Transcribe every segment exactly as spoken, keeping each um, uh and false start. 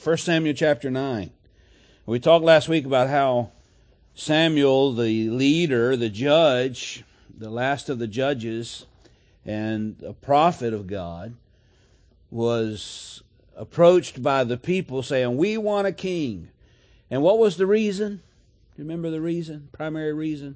First Samuel chapter nine. We talked last week about how Samuel, the leader, the judge, the last of the judges, and a prophet of God, was approached by the people saying, we want a king. And what was the reason? Remember the reason? Primary reason?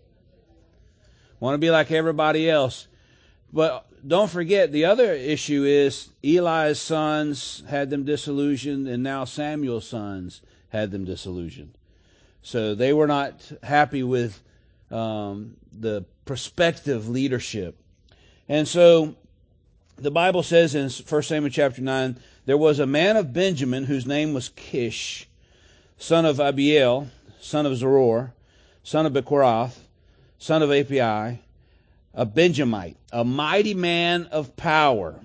Want to be like everybody else. But don't forget, the other issue is Eli's sons had them disillusioned, and now Samuel's sons had them disillusioned. So they were not happy with um, the prospective leadership. And so the Bible says in First Samuel chapter nine, there was a man of Benjamin whose name was Kish, son of Abiel, son of Zeror, son of Bechorath, son of Api, a Benjamite, a mighty man of power.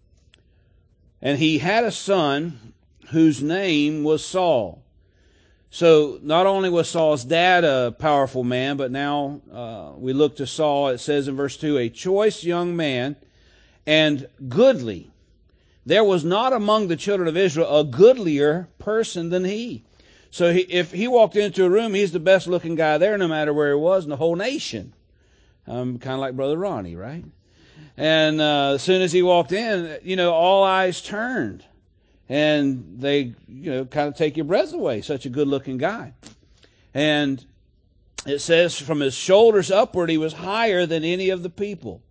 And he had a son whose name was Saul. So not only was Saul's dad a powerful man, but now uh, we look to Saul. It says in verse two, a choice young man and goodly. There was not among the children of Israel a goodlier person than he. So he, if he walked into a room, he's the best looking guy there, no matter where he was in the whole nation. Um, kind of like Brother Ronnie, right? And uh, as soon as he walked in, you know, all eyes turned. And they, you know, kind of take your breath away. Such a good-looking guy. And it says from his shoulders upward, he was higher than any of the people.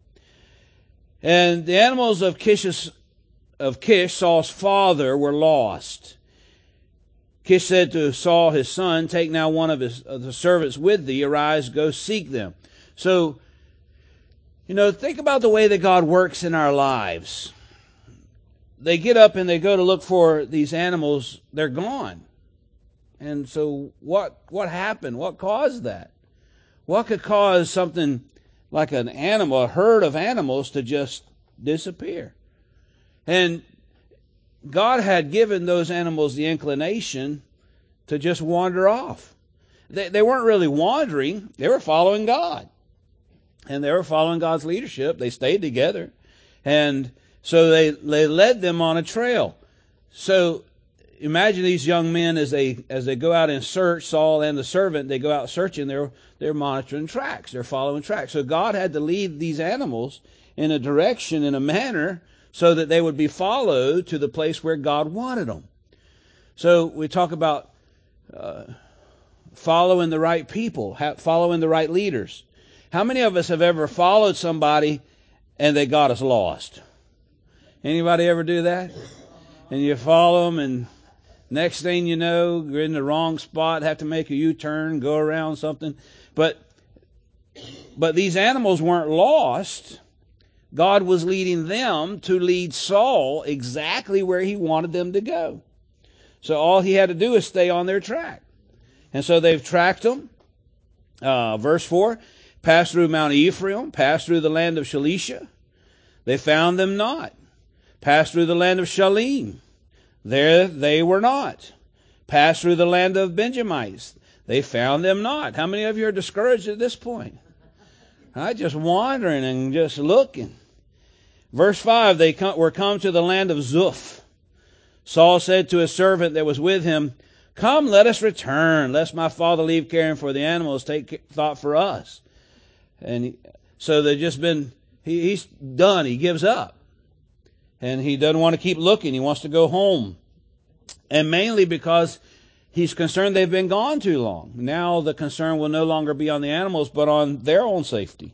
And the animals of Kish's, of Kish, Saul's father, were lost. Kish said to Saul, his son, take now one of his of the servants with thee. Arise, go seek them. So, you know, think about the way that God works in our lives. They get up and they go to look for these animals. They're gone. And so what what happened? What caused that? What could cause something like an animal, a herd of animals, to just disappear? And God had given those animals the inclination to just wander off. They, they weren't really wandering. They were following God. And they were following God's leadership. They stayed together. And so they, they led them on a trail. So imagine these young men as they as they go out and search, Saul and the servant, they go out searching, they're they're monitoring tracks, they're following tracks. So God had to lead these animals in a direction, in a manner, so that they would be followed to the place where God wanted them. So we talk about uh, following the right people, following the right leaders. How many of us have ever followed somebody and they got us lost? Anybody ever do that? And you follow them, and next thing you know, you're in the wrong spot, have to make a U-turn, go around something. But but these animals weren't lost. God was leading them to lead Saul exactly where he wanted them to go. So all he had to do is stay on their track. And so they've tracked them. Uh, verse four, passed through Mount Ephraim, passed through the land of Shalisha. They found them not. Passed through the land of Shalim. There they were not. Passed through the land of Benjamites. They found them not. How many of you are discouraged at this point? I just wandering and just looking. Verse five, they come, were come to the land of Zuph. Saul said to his servant that was with him, come, let us return, lest my father leave caring for the animals, take thought for us. And he, so they've just been, he, he's done. He gives up. And he doesn't want to keep looking. He wants to go home. And mainly because he's concerned they've been gone too long. Now the concern will no longer be on the animals, but on their own safety.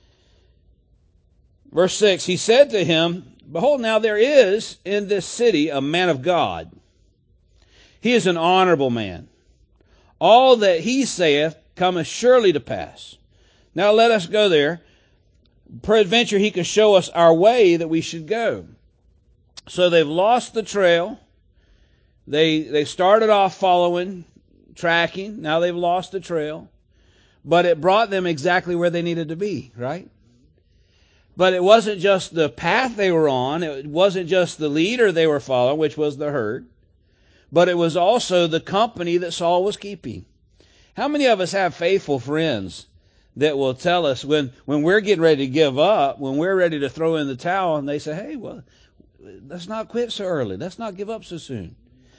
Verse six, he said to him, behold, now there is in this city a man of God. He is an honorable man. All that he saith cometh surely to pass. Now let us go there. Peradventure he can show us our way that we should go. So they've lost the trail. They they started off following, tracking. Now they've lost the trail. But it brought them exactly where they needed to be, right? But it wasn't just the path they were on. It wasn't just the leader they were following, which was the herd. But it was also the company that Saul was keeping. How many of us have faithful friends that will tell us when, when we're getting ready to give up, when we're ready to throw in the towel, and they say, hey, well, let's not quit so early. Let's not give up so soon.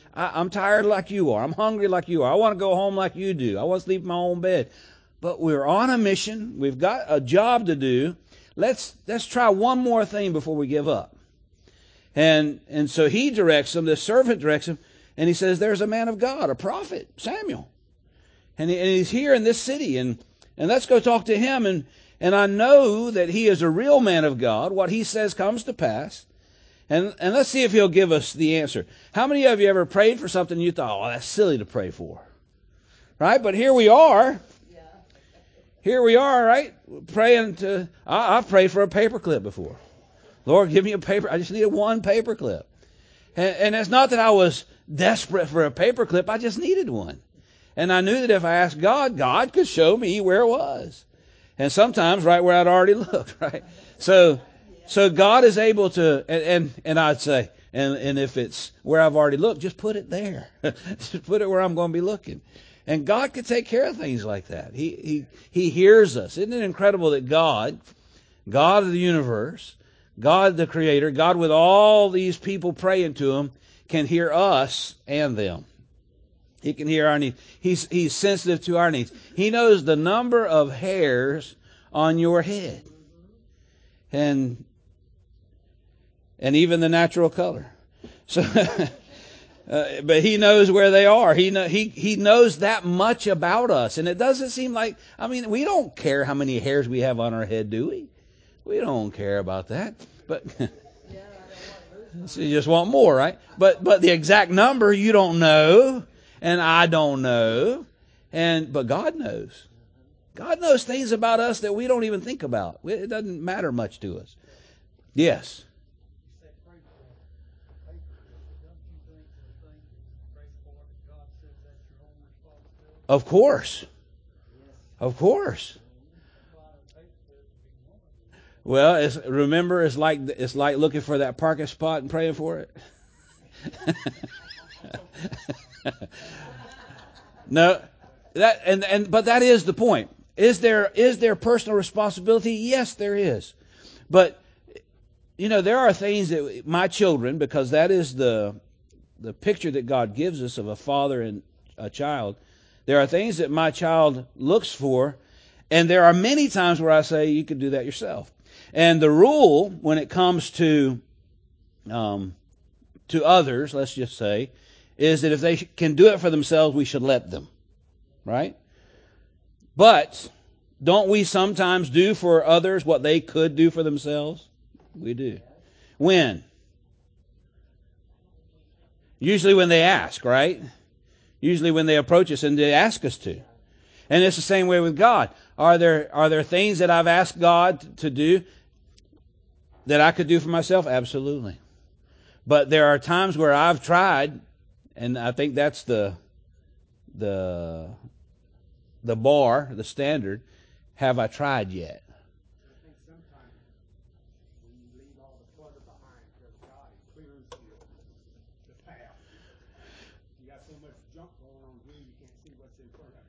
I, I'm tired like you are. I'm hungry like you are. I want to go home like you do. I want to sleep in my own bed. But we're on a mission. We've got a job to do. Let's let's try one more thing before we give up. And and so he directs him, this servant directs him, and he says, there's a man of God, a prophet, Samuel. And, he, and he's here in this city, and, and let's go talk to him. And, and I know that he is a real man of God. What he says comes to pass. And, and let's see if he'll give us the answer. How many of you ever prayed for something you thought, oh, that's silly to pray for? Right? But here we are. Here we are, right? Praying to, I, I've prayed for a paperclip before. Lord, give me a paper. I just needed one paperclip. And, and it's not that I was desperate for a paperclip. I just needed one. And I knew that if I asked God, God could show me where it was. And sometimes right where I'd already looked, right? So, so God is able to, and, and, and I'd say, and, and if it's where I've already looked, just put it there. Just put it where I'm going to be looking. And God could take care of things like that. He, he, he hears us. Isn't it incredible that God, God of the universe, God the creator, God with all these people praying to him, can hear us and them. He can hear our needs. He's, he's sensitive to our needs. He knows the number of hairs on your head. And, and even the natural color. So, uh, but he knows where they are. He, know, he, he knows that much about us. And it doesn't seem like, I mean, we don't care how many hairs we have on our head, do we? We don't care about that. But so you just want more, right? But, but the exact number you don't know. And I don't know. And, but God knows. God knows things about us that we don't even think about. It doesn't matter much to us. Yes. Of course. Of course. Well, it's, remember, it's like it's like looking for that parking spot and praying for it. No, that and and but that is the point. Is there is there personal responsibility? Yes, there is. But you know, there are things that my children, because that is the the picture that God gives us of a father and a child. There are things that my child looks for, and there are many times where I say you could do that yourself. And the rule when it comes to um, to others, let's just say, is that if they can do it for themselves, we should let them. Right? But don't we sometimes do for others what they could do for themselves? We do. When? Usually when they ask, right? Usually when they approach us and they ask us to. And it's the same way with God. Are there are there things that I've asked God to do that I could do for myself? Absolutely. But there are times where I've tried, and I think that's the the the bar, the standard. Have I tried yet? I think sometimes when you leave all the clutter behind, because God clears the, the path. You got so much junk going on here, you can't see what's in front of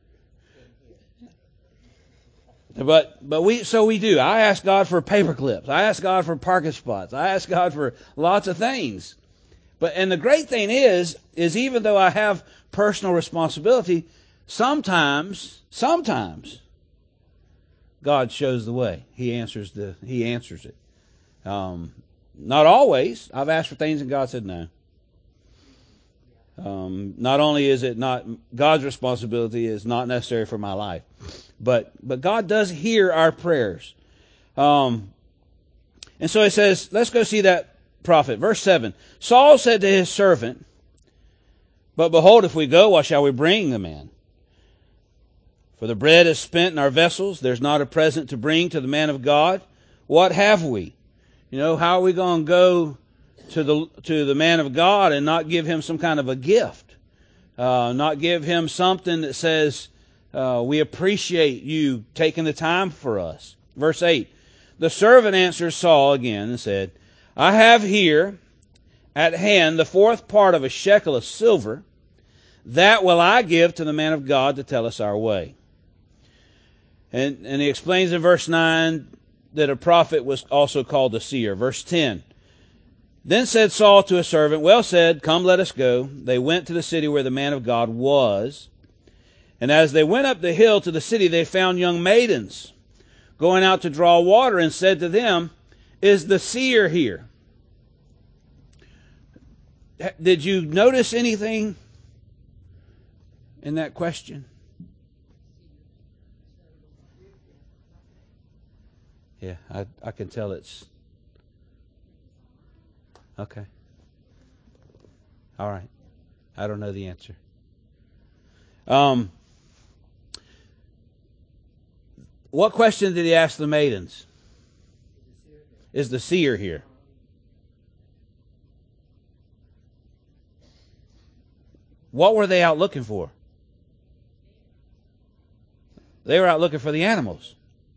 you. But but we so we do. I ask God for paper clips. I ask God for parking spots. I ask God for lots of things. But and the great thing is, is even though I have personal responsibility, sometimes, sometimes God shows the way. He answers the He answers it. Um, not always. I've asked for things and God said no. Um, not only is it not God's responsibility, is not necessary for my life, but but God does hear our prayers. Um, and so it says, let's go see that prophet. Verse seven. Saul said to his servant, "But behold, if we go, what shall we bring the man? For the bread is spent in our vessels. There's not a present to bring to the man of God. What have we? You know, how are we going to go to the to the man of God and not give him some kind of a gift? Uh, not give him something that says, uh, we appreciate you taking the time for us." Verse eight. The servant answered Saul again and said, "I have here at hand the fourth part of a shekel of silver. That will I give to the man of God to tell us our way." And, and he explains in verse nine that a prophet was also called a seer. Verse ten. Then said Saul to his servant, Well said, come, let us go. They went to the city where the man of God was. And as they went up the hill to the city, they found young maidens going out to draw water, and said to them, Is the seer here? Did you notice anything in that question? Yeah, I, I can tell it's... Okay. All right. I don't know the answer. Um, what question did he ask the maidens? Is the seer here? What were they out looking for? They were out looking for the animals.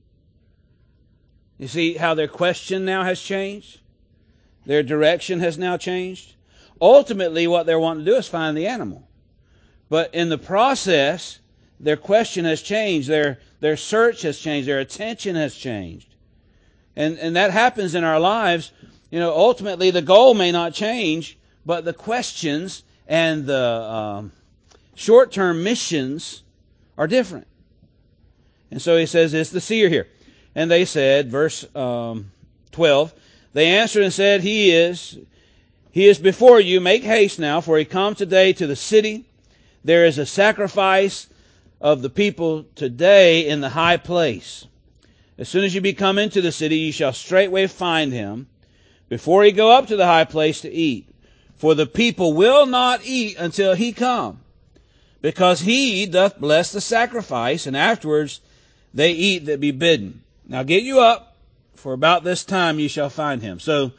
You see how their question now has changed? Their direction has now changed. Ultimately, what they're wanting to do is find the animal. But in the process, their question has changed. Their, their search has changed. Their attention has changed. And, and that happens in our lives. You know, ultimately, the goal may not change, but the questions and the um, short-term missions are different. And so he says, Is the seer here? And they said, verse um, twelve, they answered and said, He is. He is before you. Make haste now, for he come today to the city. There is a sacrifice of the people today in the high place. As soon as you be come into the city, you shall straightway find him, before he go up to the high place to eat. For the people will not eat until he come, because he doth bless the sacrifice, and afterwards they eat that be bidden. Now get you up, for about this time ye shall find him. So,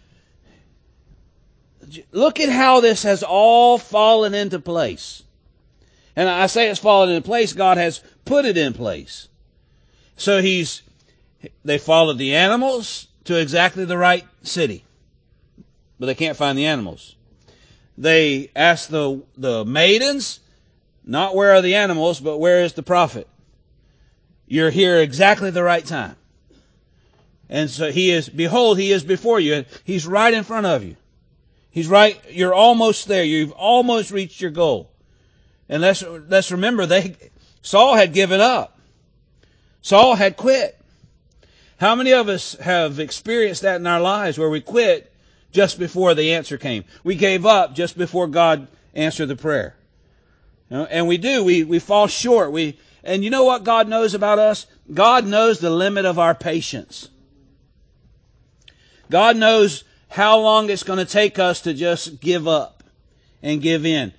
look at how this has all fallen into place. And I say it's fallen into place, God has put it in place. So he's, they followed the animals to exactly the right city, but they can't find the animals. They asked the, the maidens, not where are the animals, but where is the prophet? You're here exactly the right time. And so he is, behold, he is before you. He's right in front of you. He's right, you're almost there. You've almost reached your goal. And let's, let's remember, they, Saul had given up. Saul had quit. How many of us have experienced that in our lives where we quit just before the answer came? We gave up just before God answered the prayer. You know, and we do, we, we fall short. We, and you know what God knows about us? God knows the limit of our patience. God knows how long it's going to take us to just give up and give in.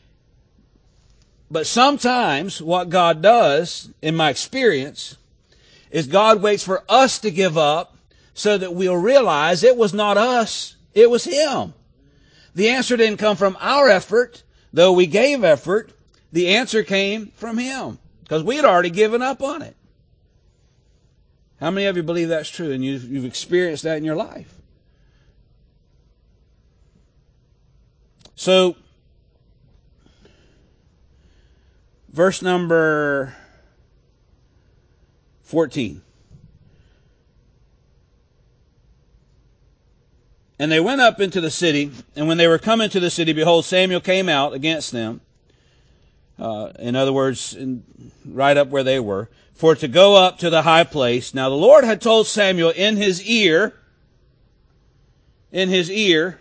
But sometimes what God does, in my experience, is God waits for us to give up so that we'll realize it was not us, it was Him. The answer didn't come from our effort, though we gave effort. The answer came from Him because we had already given up on it. How many of you believe that's true and you've, you've experienced that in your life? So, verse number fourteen. And they went up into the city, and when they were come into the city, behold, Samuel came out against them. Uh, in other words, in, right up where they were, for to go up to the high place. Now the Lord had told Samuel in his ear, in his ear,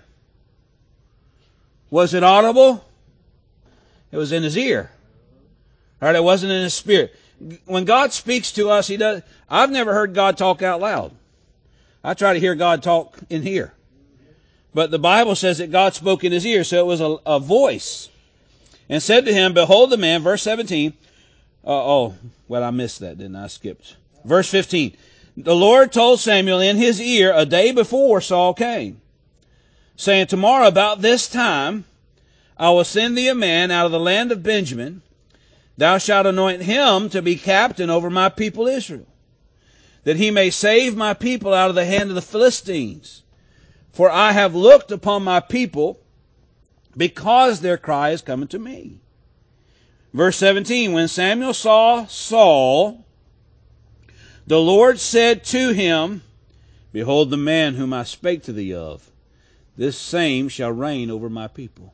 was it audible? It was in his ear. All right, it wasn't in his spirit. When God speaks to us, He does. I've never heard God talk out loud. I try to hear God talk in here. But the Bible says that God spoke in his ear, so it was a, a voice. And said to him, Behold the man, verse seventeen. Uh, oh, well, I missed that, didn't I? I skipped. Verse fifteen. The Lord told Samuel in his ear a day before Saul came, saying, Tomorrow about this time I will send thee a man out of the land of Benjamin. Thou shalt anoint him to be captain over my people Israel, that he may save my people out of the hand of the Philistines. For I have looked upon my people, because their cry is coming to me. Verse seventeen, when Samuel saw Saul, the Lord said to him, Behold the man whom I spake to thee of. this same shall reign over my people.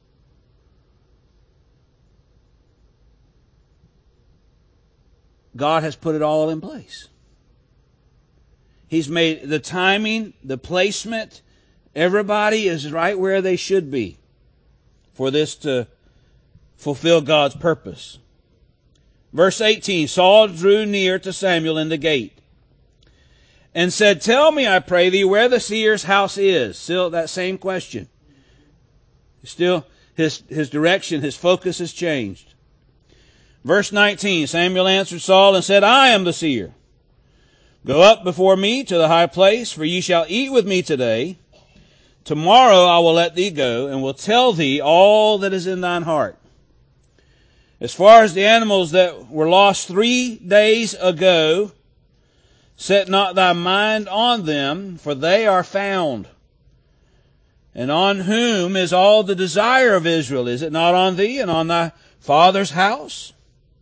God has put it all in place. He's made the timing, the placement, everybody is right where they should be for this to fulfill God's purpose. Verse eighteen, Saul drew near to Samuel in the gate and said, tell me, I pray thee, where the seer's house is. Still that same question. Still, his, his direction, his focus has changed. Verse nineteen, Samuel answered Saul and said, I am the seer. Go up before me to the high place, for ye shall eat with me today. Tomorrow I will let thee go, and will tell thee all that is in thine heart. As far as the animals that were lost three days ago, set not thy mind on them, for they are found. And on whom is all the desire of Israel? Is it not on thee and on thy father's house?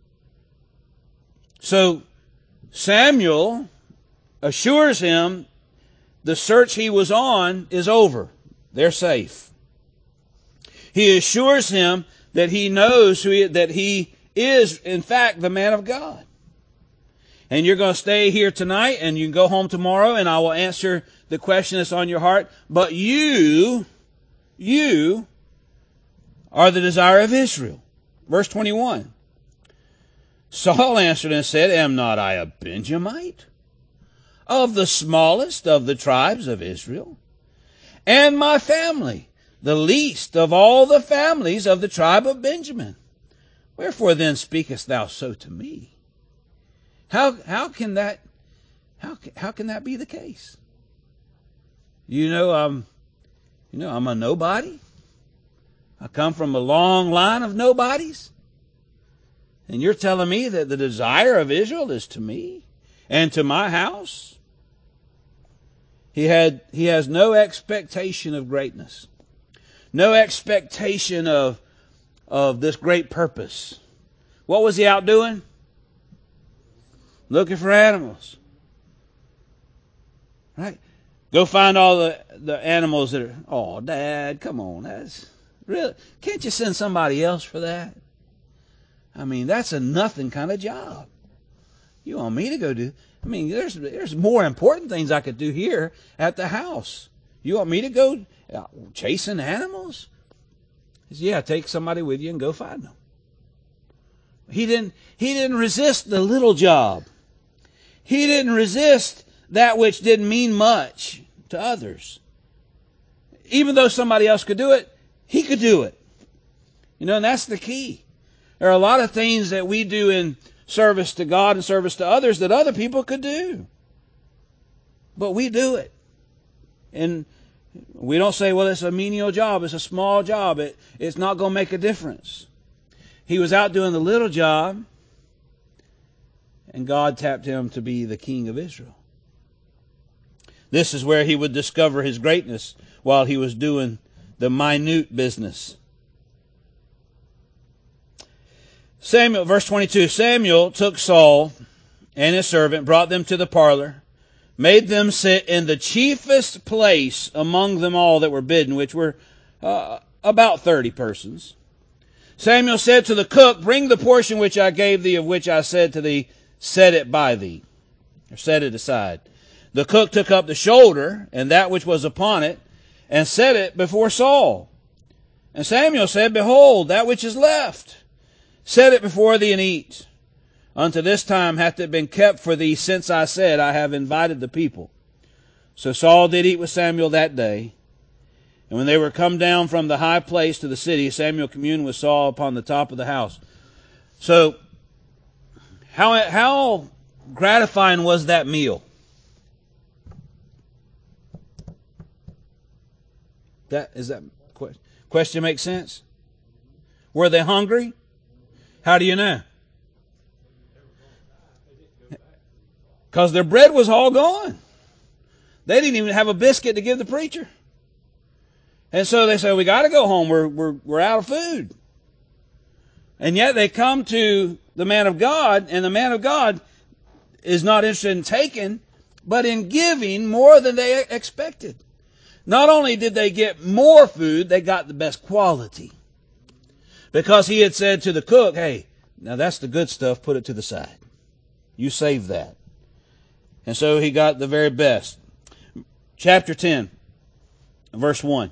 So Samuel assures him the search he was on is over. They're safe. He assures him that he knows who he, that he is, in fact, the man of God. And you're going to stay here tonight and you can go home tomorrow and I will answer the question that's on your heart. But you, you are the desire of Israel. Verse twenty-one. Saul answered and said, am not I a Benjamite, of the smallest of the tribes of Israel? And my family, the least of all the families of the tribe of Benjamin. Wherefore then speakest thou so to me? How, how can that, how, how can that be the case? You know, um, you know, I'm a nobody. I come from a long line of nobodies. And you're telling me that the desire of Israel is to me and to my house? He had, he has no expectation of greatness. No expectation of, of this great purpose. What was he out doing? Looking for animals. Right? Go find all the, the animals that are, oh, Dad, come on. That's really, can't you send somebody else for that? I mean, that's a nothing kind of job. You want me to go do, I mean, there's, there's more important things I could do here at the house. You want me to go chasing animals? He said, yeah, take somebody with you and go find them. He didn't, he didn't resist the little job. He didn't resist that which didn't mean much to others. Even though somebody else could do it, he could do it. You know, and that's the key. There are a lot of things that we do in service to God and service to others that other people could do. But we do it. And we don't say, well, it's a menial job. It's a small job. It, it's not going to make a difference. He was out doing the little job, and God tapped him to be the king of Israel. This is where he would discover his greatness while he was doing the minute business. Samuel, verse twenty-two, Samuel took Saul and his servant, brought them to the parlor, made them sit in the chiefest place among them all that were bidden, which were uh, about thirty persons. Samuel said to the cook, bring the portion which I gave thee, of which I said to thee, set it by thee, or set it aside. The cook took up the shoulder and that which was upon it, and set it before Saul. And Samuel said, behold, that which is left, set it before thee and eat. Unto this time hath it been kept for thee, since I said, I have invited the people. So Saul did eat with Samuel that day. And when they were come down from the high place to the city, Samuel communed with Saul upon the top of the house. So, how, how gratifying was that meal? That, is that question make sense? Were they hungry? How do you know? Because their bread was all gone. They didn't even have a biscuit to give the preacher. And so they say, we got to go home. We're, we're, we're out of food. And yet they come to the man of God, and the man of God is not interested in taking, but in giving more than they expected. not only did they get more food, they got the best quality. Because he had said to the cook, hey, now that's the good stuff, put it to the side. You save that. And so he got the very best. Chapter ten, verse one.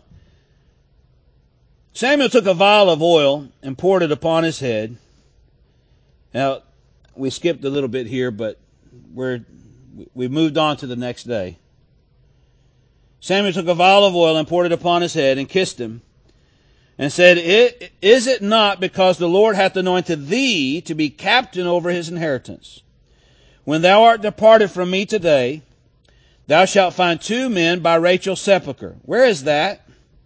Samuel took a vial of oil and poured it upon his head. Now, we skipped a little bit here, but we're, we moved on to the next day. Samuel took a vial of oil and poured it upon his head and kissed him and said, Is it not because the Lord hath anointed thee to be captain over his inheritance? When thou art departed from me today, thou shalt find two men by Rachel's sepulchre. Where is that?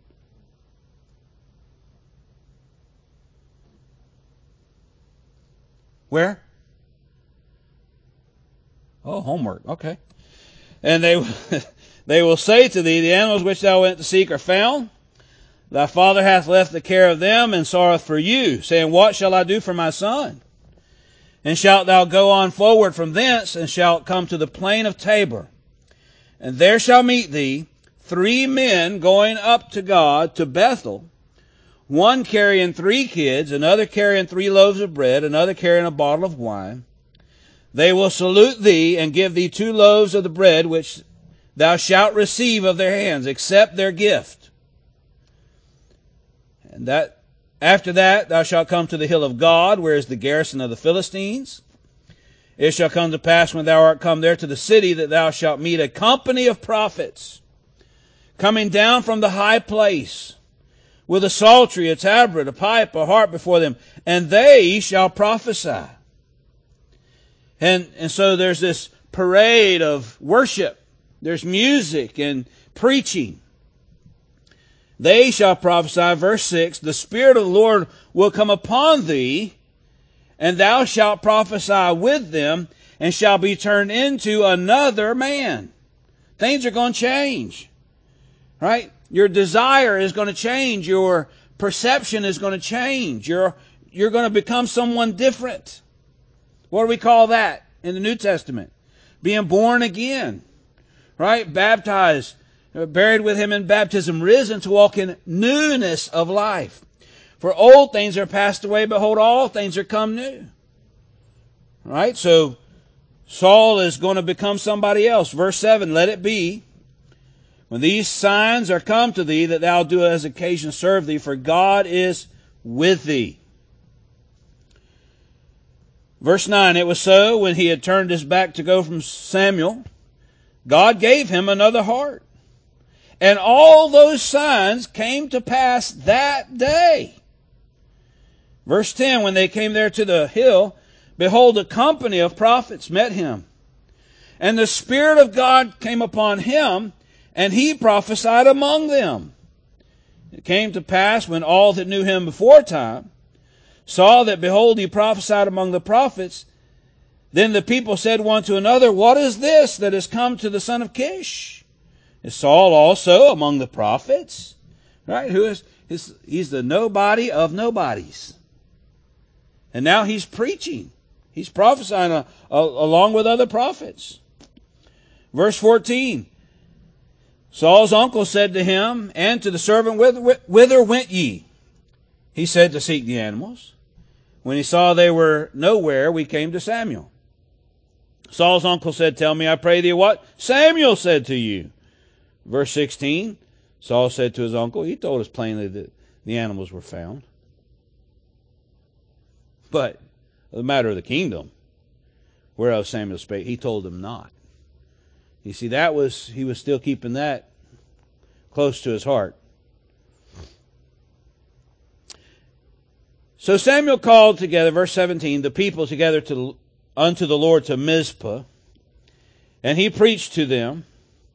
Where? Oh, homework. Okay. And they they will say to thee, the animals which thou went to seek are found. Thy father hath left the care of them and sorroweth for you, saying, What shall I do for my son? And shalt thou go on forward from thence, and shalt come to the plain of Tabor. And there shall meet thee three men going up to God to Bethel, one carrying three kids, another carrying three loaves of bread, another carrying a bottle of wine. They will salute thee and give thee two loaves of the bread which thou shalt receive of their hands, accept their gift. And that after that thou shalt come to the hill of God, where is the garrison of the Philistines. It shall come to pass when thou art come there to the city that thou shalt meet a company of prophets coming down from the high place, with a psaltery, a tabret, a pipe, a harp before them, and they shall prophesy. And, and so there's this parade of worship. There's music and preaching. They shall prophesy, verse six, the Spirit of the Lord will come upon thee, and thou shalt prophesy with them, and shall be turned into another man. Things are going to change. Right? Your desire is going to change. Your perception is going to change. You're, you're going to become someone different. What do we call that in the New Testament? Being born again. Right? Baptized, buried with him in baptism, risen to walk in newness of life. For old things are passed away, behold, all things are come new. Right? So Saul is going to become somebody else. Verse seven, let it be, when these signs are come to thee, that thou do as occasion serve thee, for God is with thee. Verse nine, it was so, when he had turned his back to go from Samuel, God gave him another heart. And all those signs came to pass that day. Verse ten, when they came there to the hill, behold, a company of prophets met him. And the Spirit of God came upon him, and he prophesied among them. It came to pass, when all that knew him before time saw that, behold, he prophesied among the prophets, then the people said one to another, What is this that is come to the son of Kish? Is Saul also among the prophets? Right? Who is, is he's the nobody of nobodies. And now he's preaching. He's prophesying a, a, along with other prophets. Verse fourteen. Saul's uncle said to him and to the servant, Whither went ye? He said, To seek the animals. When he saw they were nowhere, we came to Samuel. Saul's uncle said, Tell me, I pray thee, what Samuel said to you. Verse sixteen, Saul said to his uncle, he told us plainly that the animals were found. But the matter of the kingdom, whereof Samuel spake, he told them not. You see, that was, he was still keeping that close to his heart. So Samuel called together, verse seventeen, the people together to unto the Lord to Mizpah, and he preached to them.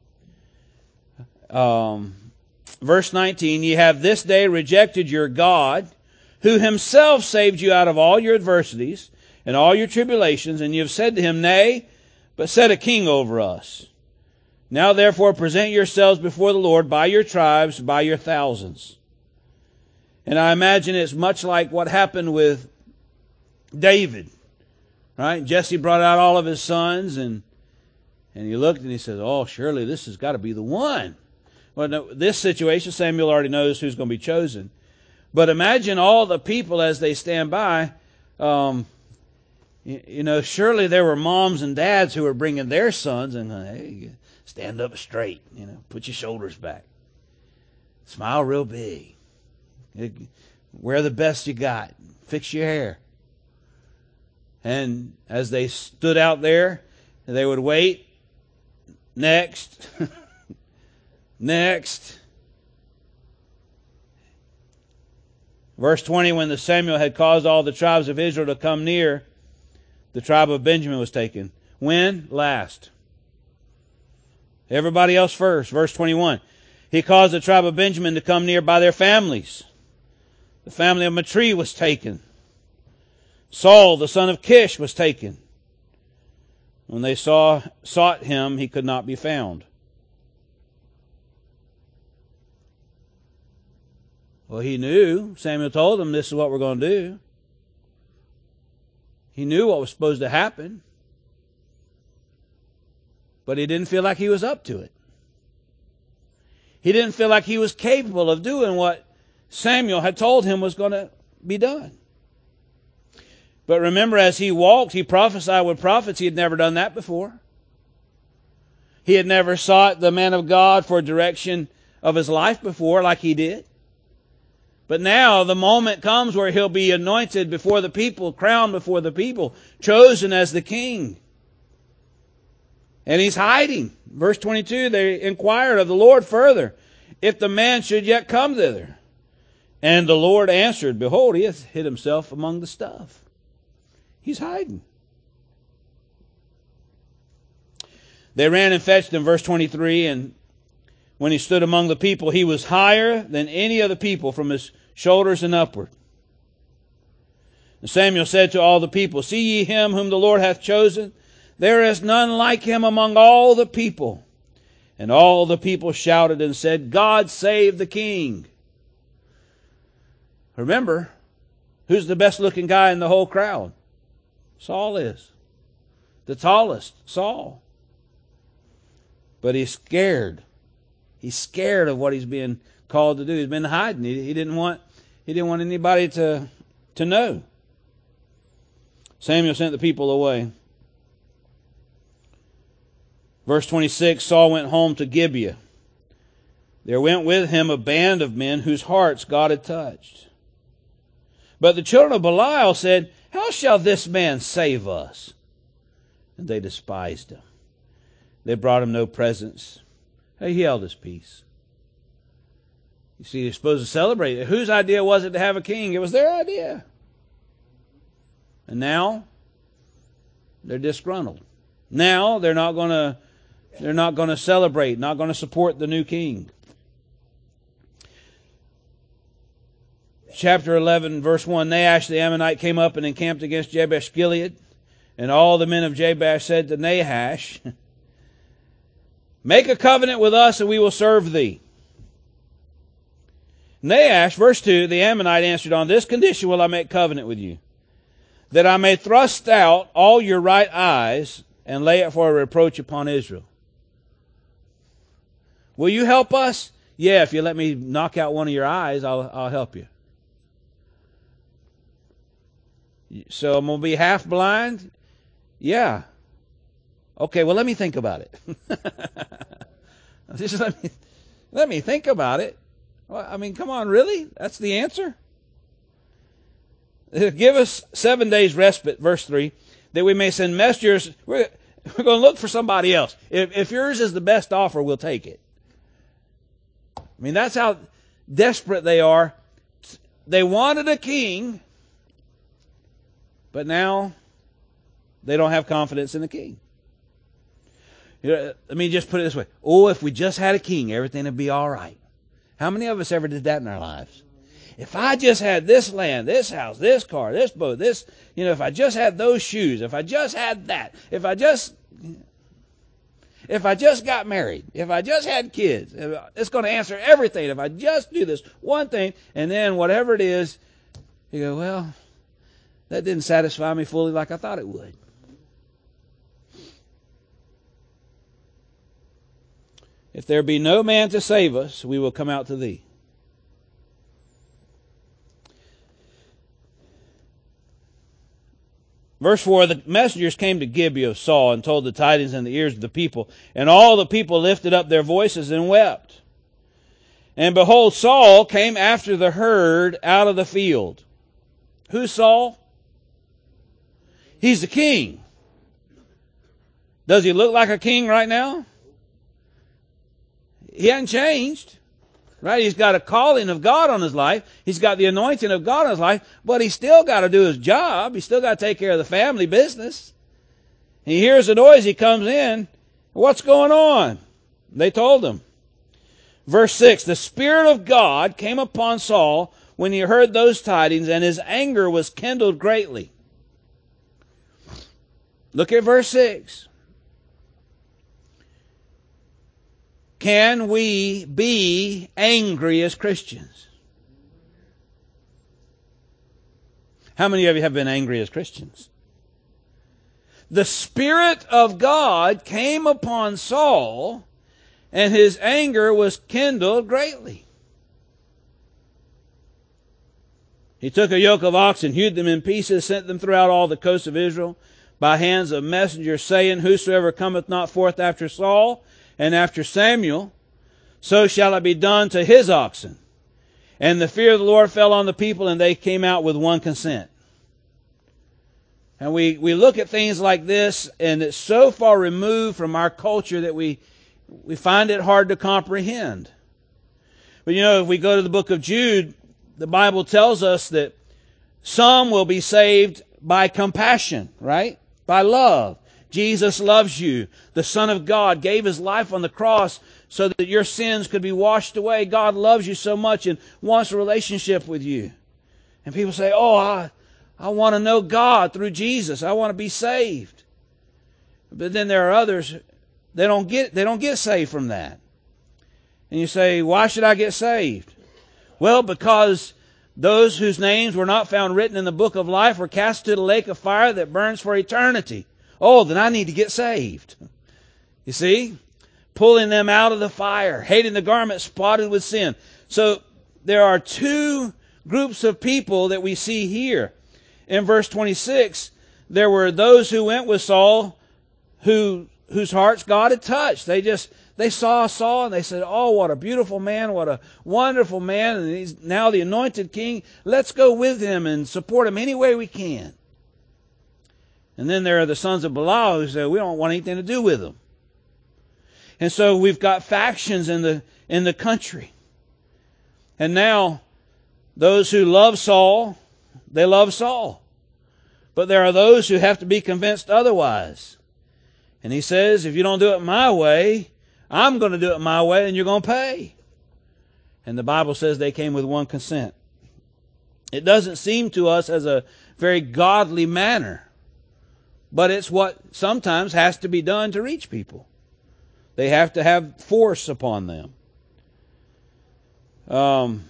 Um, verse nineteen, Ye have this day rejected your God, who himself saved you out of all your adversities and all your tribulations, and you have said to him, Nay, but set a king over us. Now therefore present yourselves before the Lord by your tribes, by your thousands. And I imagine it's much like what happened with David. Right? Jesse brought out all of his sons, and and he looked and he said, Oh, surely this has got to be the one. Well, no, this situation, Samuel already knows who's going to be chosen. But imagine all the people as they stand by. Um, you, you know, surely there were moms and dads who were bringing their sons and, hey, stand up straight. You know, put your shoulders back. Smile real big. Wear the best you got. Fix your hair. And as they stood out there, they would wait. Next. Next. Verse twenty, when the Samuel had caused all the tribes of Israel to come near, the tribe of Benjamin was taken. When? Last. Everybody else first. Verse twenty-one. He caused the tribe of Benjamin to come near by their families. The family of Matri was taken. Saul, the son of Kish, was taken. When they saw sought him, he could not be found. Well, he knew. Samuel told him this is what we're going to do. He knew what was supposed to happen. But he didn't feel like he was up to it. He didn't feel like he was capable of doing what Samuel had told him was going to be done. But remember, as he walked, he prophesied with prophets. He had never done that before. He had never sought the man of God for direction of his life before like he did. But now the moment comes where he'll be anointed before the people, crowned before the people, chosen as the king. And he's hiding. Verse twenty-two, they inquired of the Lord further, if the man should yet come thither. And the Lord answered, behold, he hath hid himself among the stuff. He's hiding. They ran and fetched him, verse twenty-three, and when he stood among the people, he was higher than any of the people from his shoulders and upward. And Samuel said to all the people, see ye him whom the Lord hath chosen? There is none like him among all the people. And all the people shouted and said, God save the king. Remember, who's the best looking guy in the whole crowd? Saul is. The tallest, Saul. But he's scared. He's scared of what he's being called to do. He's been hiding. He, he didn't want he didn't want anybody to, to know. Samuel sent the people away. Verse twenty-six, Saul went home to Gibeah. There went with him a band of men whose hearts God had touched. But the children of Belial said, how shall this man save us? And they despised him. They brought him no presents. Hey, he held his peace. You see, you're supposed to celebrate. Whose idea was it to have a king? It was their idea. And now they're disgruntled. Now they're not going to they're not going to celebrate, not going to support the new king. Chapter eleven, verse one, Nahash the Ammonite came up and encamped against Jabesh Gilead, and all the men of Jabesh said to Nahash, make a covenant with us and we will serve thee. Nahash, verse two, the Ammonite answered, on this condition will I make covenant with you, that I may thrust out all your right eyes and lay it for a reproach upon Israel. Will you help us? Yeah, if you let me knock out one of your eyes, I'll, I'll help you. So I'm going to be half blind? Yeah. Okay, well, let me think about it. Just let me, let me think about it. Well, I mean, come on, really? That's the answer? Give us seven days respite, verse three, that we may send messengers. We're, we're going to look for somebody else. If, if yours is the best offer, we'll take it. I mean, that's how desperate they are. They wanted a king, but now they don't have confidence in the king. You know, let me just put it this way. Oh, if we just had a king, everything would be all right. How many of us ever did that in our lives? If I just had this land, this house, this car, this boat, this, you know, if I just had those shoes, if I just had that, if I just, if I just got married, if I just had kids, it's going to answer everything. If I just do this one thing, and then whatever it is, you go, well, that didn't satisfy me fully like I thought it would. If there be no man to save us, we will come out to thee. Verse four, the messengers came to Gibeah of Saul and told the tidings in the ears of the people. And all the people lifted up their voices and wept. And behold, Saul came after the herd out of the field. Who's Saul? He's the king. Does he look like a king right now? He hasn't changed. Right? He's got a calling of God on his life. He's got the anointing of God on his life, but he's still got to do his job. He's still got to take care of the family business. He hears the noise. He comes in. What's going on? They told him. Verse six, the Spirit of God came upon Saul when he heard those tidings, and his anger was kindled greatly. Look at verse six. Can we be angry as Christians? How many of you have been angry as Christians? The Spirit of God came upon Saul, and his anger was kindled greatly. He took a yoke of oxen, hewed them in pieces, sent them throughout all the coasts of Israel by hands of messengers, saying, whosoever cometh not forth after Saul and after Samuel, so shall it be done to his oxen. And the fear of the Lord fell on the people, and they came out with one consent. And we, we look at things like this, and it's so far removed from our culture that we, we find it hard to comprehend. But you know, if we go to the book of Jude, the Bible tells us that some will be saved by compassion, right? By love. Jesus loves you. The Son of God gave his life on the cross so that your sins could be washed away. God loves you so much and wants a relationship with you. And people say, oh, I, I want to know God through Jesus. I want to be saved. But then there are others, they don't get, they don't get saved from that. And you say, why should I get saved? Well, because those whose names were not found written in the book of life were cast to the lake of fire that burns for eternity. Oh, then I need to get saved. You see? Pulling them out of the fire, hating the garment spotted with sin. So there are two groups of people that we see here. In verse twenty-six, there were those who went with Saul who whose hearts God had touched. They just they saw Saul and they said, oh, what a beautiful man, what a wonderful man, and he's now the anointed king. Let's go with him and support him any way we can. And then there are the sons of Belial who say, we don't want anything to do with them. And so we've got factions in the in the country. And now those who love Saul, they love Saul. But there are those who have to be convinced otherwise. And he says, if you don't do it my way, I'm going to do it my way and you're going to pay. And the Bible says they came with one consent. It doesn't seem to us as a very godly manner. But it's what sometimes has to be done to reach people. They have to have force upon them. Um,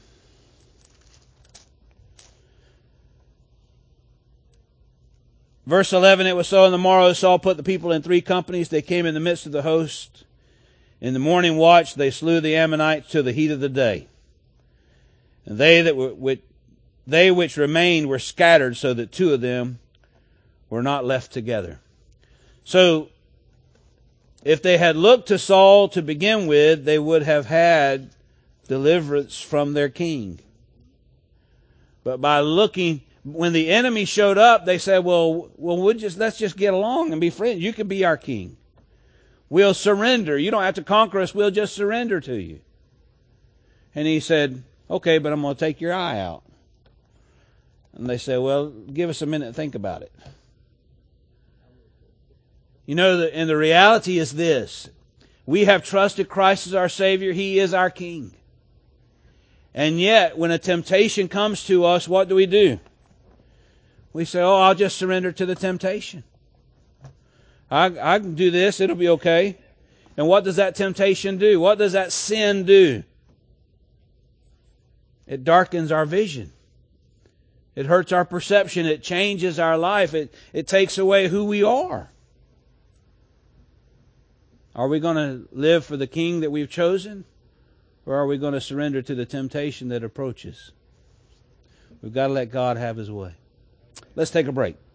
verse eleven, it was so on the morrow Saul put the people in three companies. They came in the midst of the host. In the morning watch they slew the Ammonites till the heat of the day. And they that were, which, they which remained were scattered, so that two of them were not left together. So, if they had looked to Saul to begin with, they would have had deliverance from their king. But by looking, when the enemy showed up, they said, well, well, we'll just, let's just get along and be friends. You can be our king. We'll surrender. You don't have to conquer us. We'll just surrender to you. And he said, okay, but I'm going to take your eye out. And they said, well, give us a minute and think about it. You know, and the reality is this. We have trusted Christ as our Savior. He is our King. And yet, when a temptation comes to us, what do we do? We say, oh, I'll just surrender to the temptation. I, I can do this. It'll be okay. And what does that temptation do? What does that sin do? It darkens our vision. It hurts our perception. It changes our life. It, it takes away who we are. Are we going to live for the King that we've chosen? Or are we going to surrender to the temptation that approaches? We've got to let God have His way. Let's take a break.